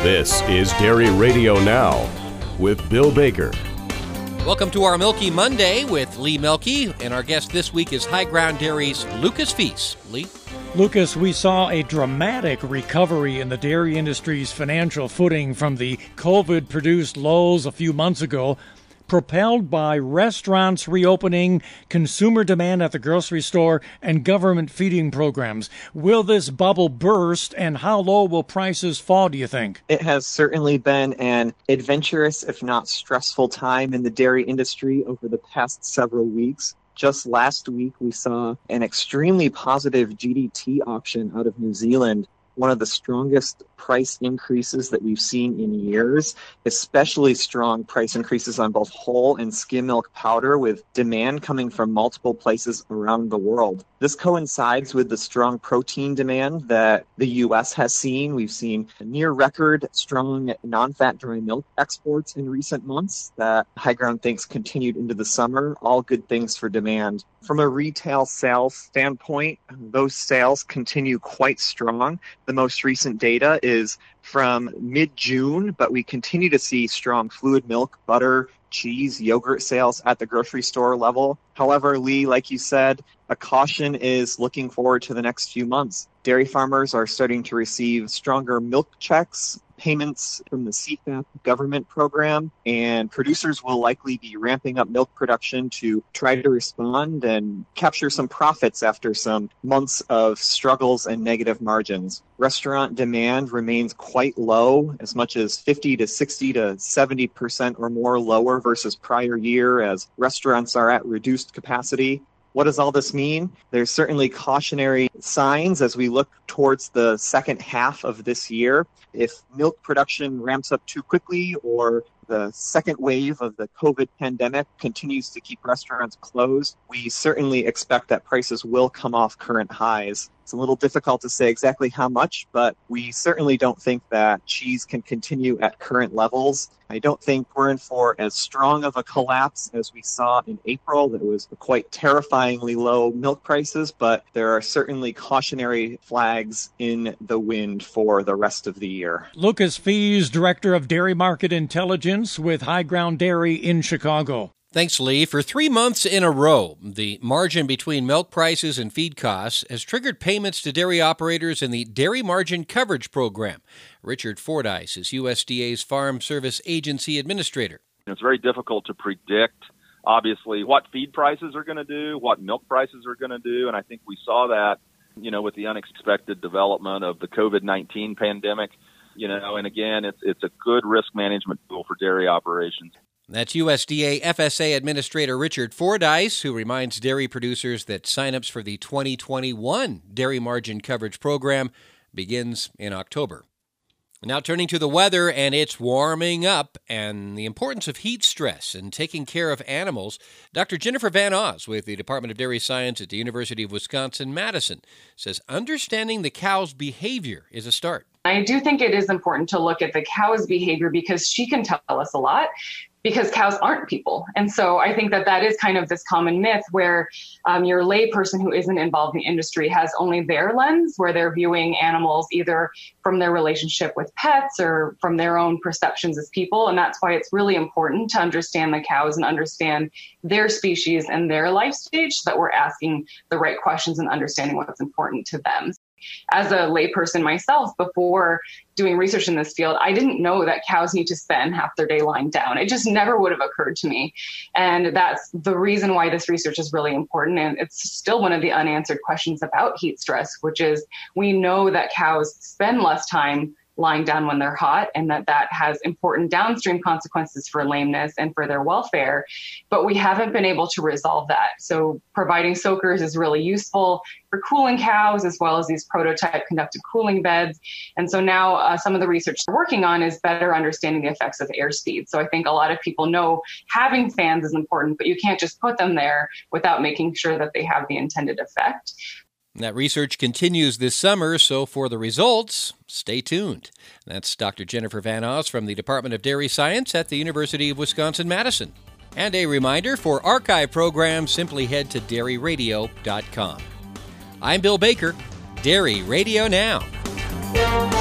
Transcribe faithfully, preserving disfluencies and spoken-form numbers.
This is Dairy Radio Now with Bill Baker. Welcome to our Milky Monday with Lee Mielke, and our guest this week is High Ground Dairy's Lucas Feast. Lee? Lucas, we saw a dramatic recovery in the dairy industry's financial footing from the COVID-produced lows a few months ago, propelled by restaurants reopening, consumer demand at the grocery store, and government feeding programs. Will this bubble burst, and how low will prices fall, do you think? It has certainly been an adventurous, if not stressful, time in the dairy industry over the past several weeks. Just last week, we saw an extremely positive G D T auction out of New Zealand, one of the strongest price increases that we've seen in years, especially strong price increases on both whole and skim milk powder, with demand coming from multiple places around the world. This coincides with the strong protein demand that the U S has seen. We've seen near record strong non-fat dry milk exports in recent months that High Ground thinks continued into the summer. All good things for demand. From a retail sales standpoint, those sales continue quite strong. The most recent data is from mid-June, but we continue to see strong fluid milk, butter, cheese, yogurt sales at the grocery store level. However, Lee, like you said, a caution is looking forward to the next few months. Dairy farmers are starting to receive stronger milk checks, payments from the C F A P government program, and producers will likely be ramping up milk production to try to respond and capture some profits after some months of struggles and negative margins. Restaurant demand remains quite low, as much as fifty to sixty to seventy percent or more lower versus prior year, as restaurants are at reduced capacity. What does all this mean? There's certainly cautionary signs as we look towards the second half of this year. If milk production ramps up too quickly, or the second wave of the COVID pandemic continues to keep restaurants closed, we certainly expect that prices will come off current highs. It's a little difficult to say exactly how much, but we certainly don't think that cheese can continue at current levels. I don't think we're in for as strong of a collapse as we saw in April. That was quite terrifyingly low milk prices, but there are certainly cautionary flags in the wind for the rest of the year. Lucas Fees, Director of Dairy Market Intelligence with High Ground Dairy in Chicago. Thanks, Lee. For three months in a row, the margin between milk prices and feed costs has triggered payments to dairy operators in the Dairy Margin Coverage Program. Richard Fordyce is U S D A's Farm Service Agency Administrator. It's very difficult to predict, obviously, what feed prices are going to do, what milk prices are going to do, and I think we saw that, you know, with the unexpected development of the COVID nineteen pandemic, you know, and again, it's it's a good risk management tool for dairy operations. That's U S D A F S A Administrator Richard Fordyce, who reminds dairy producers that signups for the twenty twenty-one Dairy Margin Coverage Program begins in October. Now turning to the weather, and it's warming up, and the importance of heat stress and taking care of animals. Doctor Jennifer Van Oz with the Department of Dairy Science at the University of Wisconsin-Madison says understanding the cow's behavior is a start. I do think it is important to look at the cow's behavior because she can tell us a lot, because cows aren't people. And so I think that that is kind of this common myth where um, your lay person who isn't involved in the industry has only their lens, where they're viewing animals either from their relationship with pets or from their own perceptions as people. And that's why it's really important to understand the cows and understand their species and their life stage, so that we're asking the right questions and understanding what's important to them. As a layperson myself, before doing research in this field, I didn't know that cows need to spend half their day lying down. It just never would have occurred to me. And that's the reason why this research is really important. And it's still one of the unanswered questions about heat stress, which is we know that cows spend less time lying down when they're hot, and that that has important downstream consequences for lameness and for their welfare. But we haven't been able to resolve that. So providing soakers is really useful for cooling cows, as well as these prototype conductive cooling beds. And so now uh, some of the research we're working on is better understanding the effects of airspeed. So I think a lot of people know having fans is important, but you can't just put them there without making sure that they have the intended effect. That research continues this summer, so for the results, stay tuned. That's Doctor Jennifer Van Oz from the Department of Dairy Science at the University of Wisconsin-Madison. And a reminder, for archive programs, simply head to dairy radio dot com. I'm Bill Baker, Dairy Radio Now.